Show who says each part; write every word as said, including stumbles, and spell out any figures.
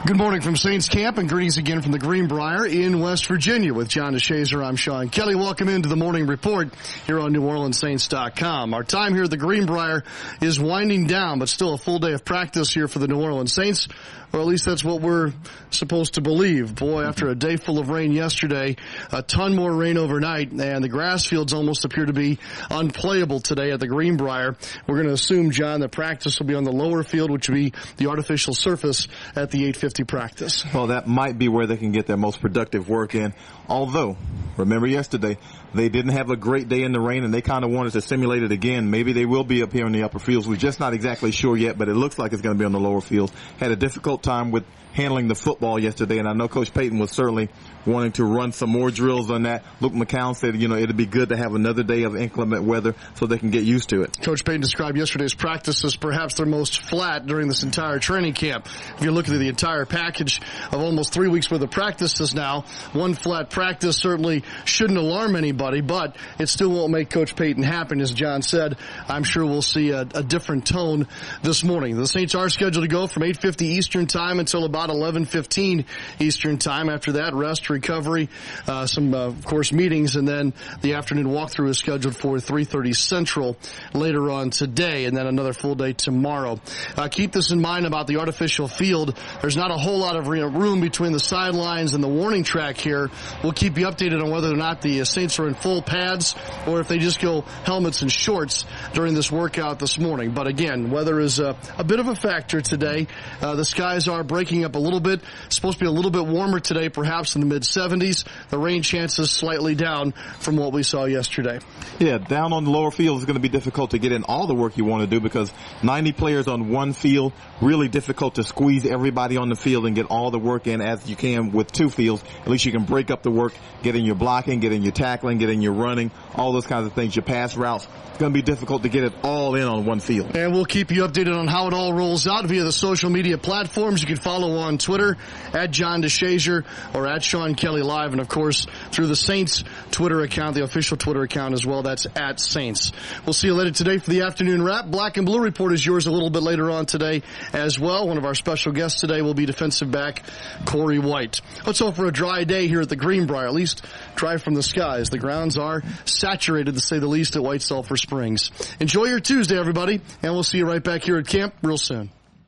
Speaker 1: Good morning from Saints Camp, and greetings again from the Greenbrier in West Virginia. With John DeShazer, I'm Sean Kelly. Welcome into the Morning Report here on New Orleans Saints dot com. Our time here at the Greenbrier is winding down, but still a full day of practice here for the New Orleans Saints, or at least that's what we're supposed to believe. Boy, after a day full of rain yesterday, a ton more rain overnight, and the grass fields almost appear to be unplayable today at the Greenbrier. We're going to assume, John, that practice will be on the lower field, which will be the artificial surface at the eight fifty practice.
Speaker 2: Well, that might be where they can get their most productive work in. Although, remember yesterday, they didn't have a great day in the rain, and they kind of wanted to simulate it again. Maybe they will be up here in the upper fields. We're just not exactly sure yet, but it looks like it's going to be on the lower fields. Had a difficult time with handling the football yesterday, and I know Coach Payton was certainly wanting to run some more drills on that. Luke McCown said, you know, it'd be good to have another day of inclement weather so they can get used to it.
Speaker 1: Coach Payton described yesterday's practice as perhaps their most flat during this entire training camp. If you're looking at the entire package of almost three weeks worth of practices now, one flat practice certainly shouldn't alarm anybody, but it still won't make Coach Payton happy. As John said, I'm sure we'll see a, a different tone this morning. The Saints are scheduled to go from eight fifty Eastern time until about eleven fifteen Eastern time. After that, rest, recovery, uh, some, uh, of course, meetings, and then the afternoon walkthrough is scheduled for three thirty Central later on today, and then another full day tomorrow. Uh, keep this in mind about the artificial field. There's not a whole lot of room between the sidelines and the warning track here. We'll keep you updated on whether or not the Saints are in full pads or if they just go helmets and shorts during this workout this morning. But again, weather is a, a bit of a factor today. Uh, the skies are breaking up a little bit. It's supposed to be a little bit warmer today, perhaps in the mid seventies. The rain chances slightly down from what we saw yesterday.
Speaker 2: Yeah, down on the lower field is going to be difficult to get in all the work you want to do because ninety players on one field, really difficult to squeeze everybody on the field and get all the work in as you can with two fields. At least you can break up the work, get in your blocking, get in your tackling, get in your running, all those kinds of things, your pass routes. It's going to be difficult to get it all in on one field.
Speaker 1: And we'll keep you updated on how it all rolls out via the social media platforms. You can follow on Twitter at John DeShazer or at Sean Kelly Live, and of course through the Saints Twitter account, the official Twitter account as well. That's at Saints. We'll see you later today for the afternoon wrap. Black and Blue Report is yours a little bit later on today as well. One of our special guests today will be defensive back Corey White. Let's hope for a dry day here at the Greenbrier, at least dry from the skies. The grounds are saturated, to say the least, at White Sulphur Springs. Enjoy your Tuesday, everybody, and we'll see you right back here at camp real soon.